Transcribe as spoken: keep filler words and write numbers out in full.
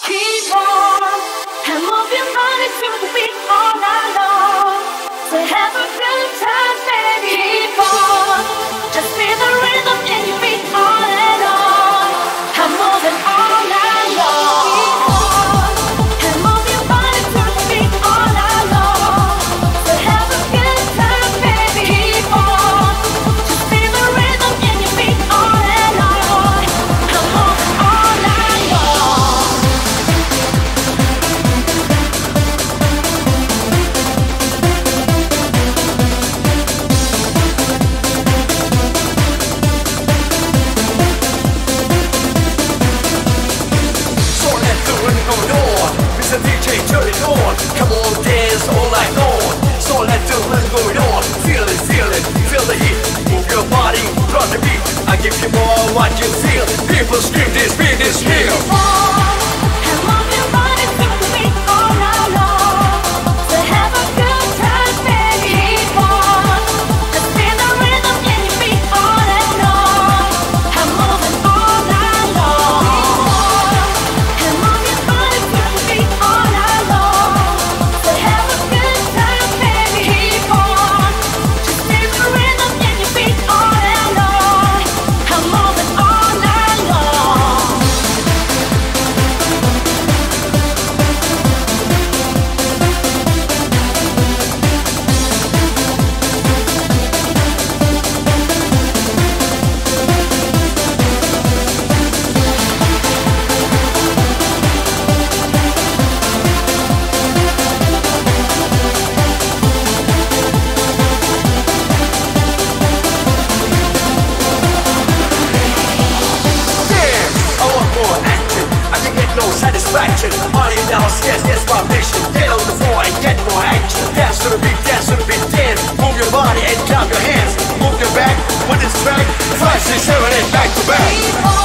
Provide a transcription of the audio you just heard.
Keep on and move your body to the beat all night long. So have a good time, baby. Keep on, just feel the rhythm in your feet all night long. I'm moving all night long. Keep on and move your body to the beat all night long. So have a good time, baby. Keep on, just feel the rhythm in your feet all night long. I'm moving all night long. So let the wind go on, Mister D J turn it on. Come on, dance all night long. So let the wind go on, feel it, feel it, feel the heat. Move your body, run the beat. I give you more what you feel. People scream, this beat is real. And move your body to the beat all night long. So have a good time, baby. Keep on, just feel the rhythm in your feet all night long. I'm moving all night long. And move your body to the beat all night long. So have a good time, baby. Keep on, just feel the rhythm in your feet all night long. I'm moving all night long. Damn, I want more action. I can get no satisfaction. Are you downstairs? That's my mission. Get on the floor and get more action. Dance to the beat, dance to the beat, dance. Move your body and clap your hands. Move your back when it's back. Five, six, seven, eight, back to back. Keep on.